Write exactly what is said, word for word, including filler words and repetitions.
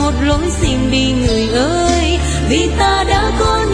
một lối xin đi người ơi, vì ta đã có